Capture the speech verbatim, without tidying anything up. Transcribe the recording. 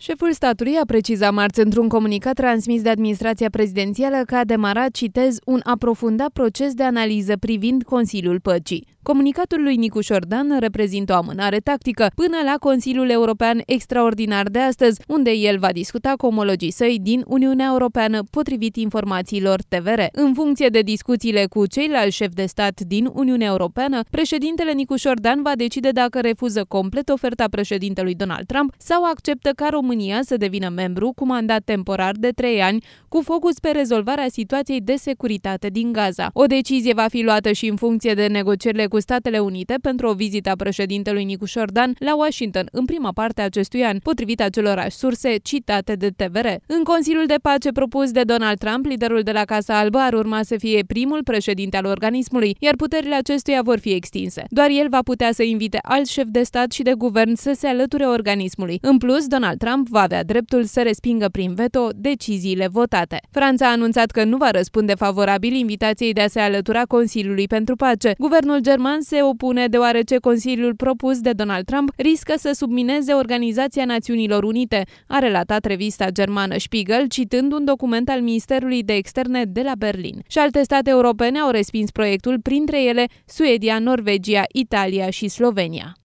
Șeful statului a precizat marți într-un comunicat transmis de administrația prezidențială că a demarat, citez, un aprofundat proces de analiză privind Consiliul Păcii. Comunicatul lui Nicu Șordan reprezintă o amânare tactică până la Consiliul European Extraordinar de astăzi, unde el va discuta cu omologii săi din Uniunea Europeană, potrivit informațiilor T V R. În funcție de discuțiile cu ceilalți șefi de stat din Uniunea Europeană, președintele Nicu Șordan va decide dacă refuză complet oferta președintelui Donald Trump sau acceptă ca România să devină membru cu mandat temporar de trei ani, cu focus pe rezolvarea situației de securitate din Gaza. O decizie va fi luată și în funcție de negocierile cu Statele Unite pentru o vizită a președintelui Nicu Șordan la Washington în prima parte a acestui an, potrivit acelorași surse citate de T V R. În Consiliul de Pace propus de Donald Trump, liderul de la Casa Albă ar urma să fie primul președinte al organismului, iar puterile acestuia vor fi extinse. Doar el va putea să invite alți șefi de stat și de guvern să se alăture organismului. În plus, Donald Trump va avea dreptul să respingă prin veto deciziile votate. Franța a anunțat că nu va răspunde favorabil invitației de a se alătura Consiliului pentru Pace. Guvernul german se opune deoarece Consiliul propus de Donald Trump riscă să submineze Organizația Națiunilor Unite, a relatat revista germană Spiegel, citând un document al Ministerului de Externe de la Berlin. Și alte state europene au respins proiectul, printre ele Suedia, Norvegia, Italia și Slovenia.